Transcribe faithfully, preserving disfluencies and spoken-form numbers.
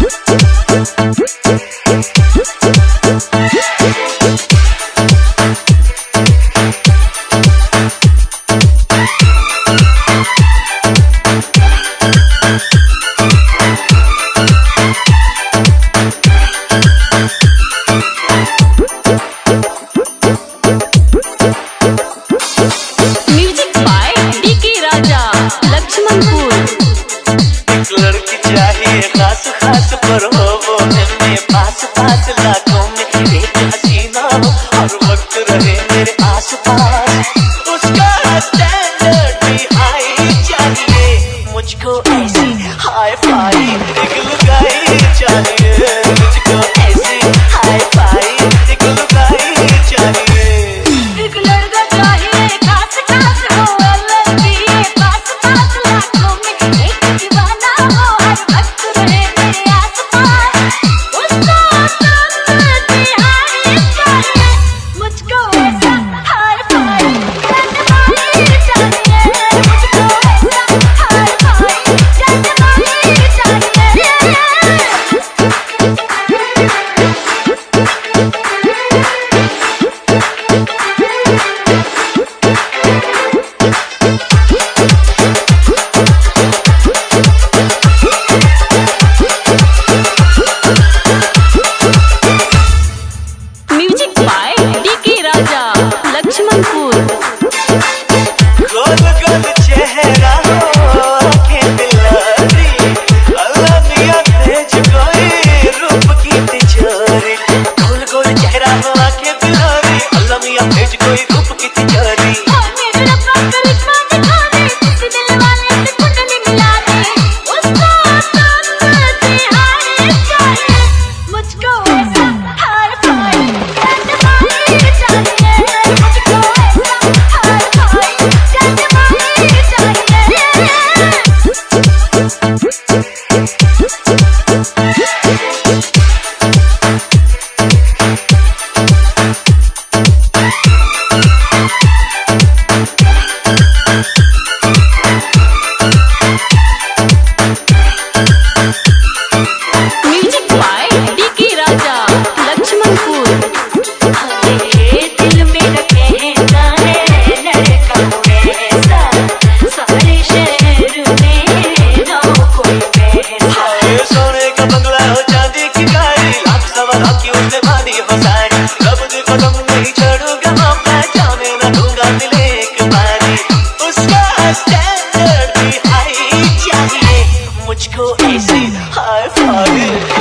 लड़की चाहिए खास खास पर हो वो मेरे पास पास लाखों में एक हसीना हो और वक्त रहे मेरे आस पास। उसका स्टैंडर्ड भी हाई चाहिए, मुझको ऐसी हाई फाई एक लुगाई चाहिए, मुझको ऐसी हाई फाई एक लुगाई चाहिए। एक लड़का चाहिए खास खास हो लड़की पास पास लाखों में एक दीवाना हो हर वक्त रहे मेरे आस पास। उसका स्टैंडर्ड भी हाई चाहिए, मुझको ऐसा हाई फाई चाहिए, मुझको ऐसा हाई फाई चाहिए। Music by DK Raja Laxmanpur. गोल गोल चेहरा हो आँखें दिलारी, अल्लाह मियां भेज कोई रूप की तिजोरी। गोल गोल चेहरा हो आँखें दिलारी, अल्लाह मियां भेज कोई रूप की तिजोरी। Music by DK Raja Laxmanpur. दिल में कहता है लड़का ऐसा, सारे शहर में ना कोई पैसा। सोने का बंगला हो चांदी की गाड़ी, लाख सवा लाख की उसने बांधी हो साड़ी। कब देखो तुम नहीं छोड़ूंगा मौका, जाने ना दूंगा मिले एक बारी। उसका स्टैंडर्ड भी हाई चाहिए, मुझको ऐसी हाई फाई